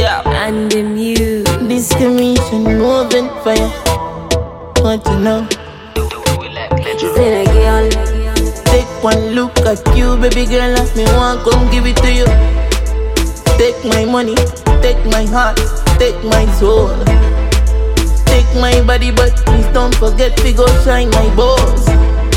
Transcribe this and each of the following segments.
Yeah. and the mute. Discrimination, moving fire. Want to know? Say it again. Take one look at you, baby girl, and me want come give it to you. Take my money, take my heart, take my soul. Take my body, but please don't forget to go shine my balls.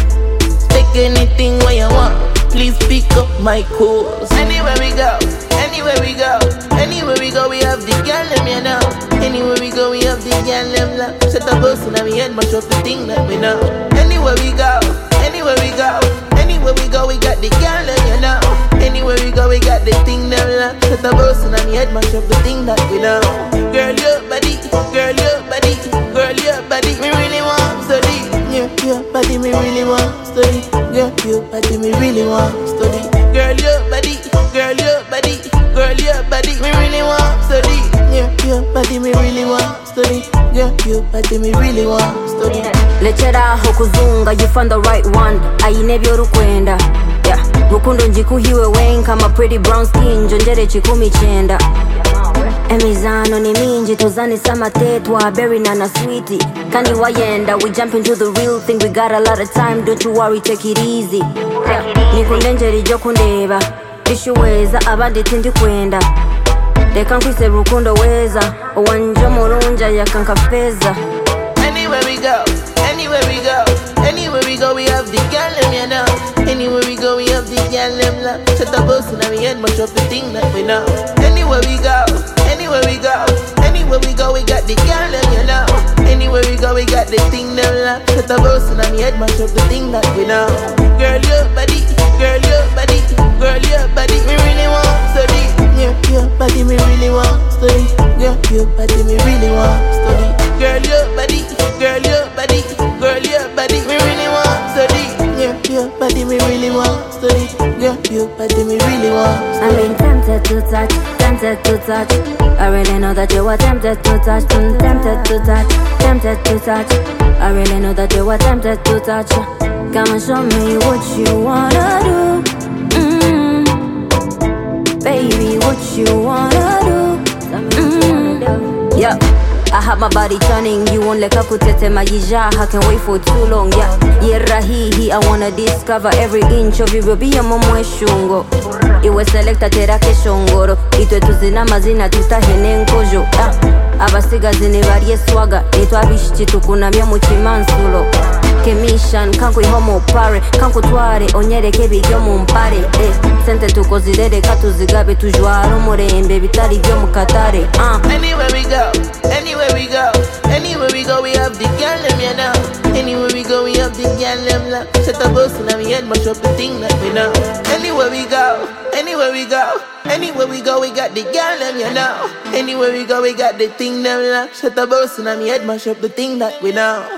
Take anything where you want, please pick up my calls. Anywhere we go, anywhere we go, anywhere we go, we have the girl them, you know. Anywhere we go, we have the girl them, love. Set a bus in my head, mash up the thing that we know. Anywhere we go, anywhere we go, anywhere we go, we got the girl them, you know. Anywhere we go, we got the thing them, love. Set a bus in my head, mash up the thing that we know. Girl, your body, girl, your body, girl, your body, me really want study. Your body, me really want study. Girl, your body, me really want study. Girl, your body, girl, your body, girl, your body, me really want study. Your body, me really want study. Girl, your body, me really want study. Lecheraho kuzunga, you found the right one. Aine byorukwenda. Yeah. Rukundo njikuhiwe wenka, my pretty brown skin, jonjere chikumi chenda. Emizano ni minji, tuzani sama tetwa, berry nana sweetie. Kani wayenda, we jump into the real thing, we got a lot of time, don't you worry, take it easy. Nikundenjeri jokundeba, ishuweza abandi tindi kwenda. Leka nkwise rukundo weza, wanja murunja yakankafeza. Anywhere we go, anywhere we go, anywhere we go, we have the girl them, you know. Anywhere we go, we have the girl them, love. Set a bus in our head, mash up the thing that we know. Anywhere we go, anywhere we go, anywhere we go, we got the girl them, you know. Anywhere we go, we got the thing them, love. Set a bus in our head, mash up the thing that we know. Girl, your body, girl, your body, girl, your body, me really want study. Your body, me really want study. Your body, me really want study. Girl, your body, girl, your body, girl, your body, me really want study. Your body, me really want study. Your body, me really want study. I mean, tempted to touch, tempted to touch. I really know that you were tempted to touch, tempted to touch, tempted to touch. I really know that you were tempted to touch. Come and show me what you wanna do, baby, what you wanna do, yeah. I have my body turning, you won't let kutete majija. I can wait for too long, yeah. Yerahihi, I wanna discover every inch of you, baby, ya momwe shungo. Iwe selecta tera keshongoro. Itwe tuzina mazina tutahene nkojo. Abasigazini bariye swaga. Itwa abishiki tukunamya mu kimansulo. Kemishan, kanku ihomo pare. Kanku tware, onyereke bigyo mu mpare. Sente tukozirere katuzigabe tujwara umurembe bitari byo mu katare. Anywhere we go, anywhere we go, anywhere we go, we have the girl them, you know. Anywhere we go, we have the girl them, love. Set a bus in our head, mash up the thing that we know. Anywhere we go, anywhere we go, anywhere we go, we got the girl them, you know. Anywhere we go, we got the thing them, love. Set a bus in our head, mash up the thing that we know.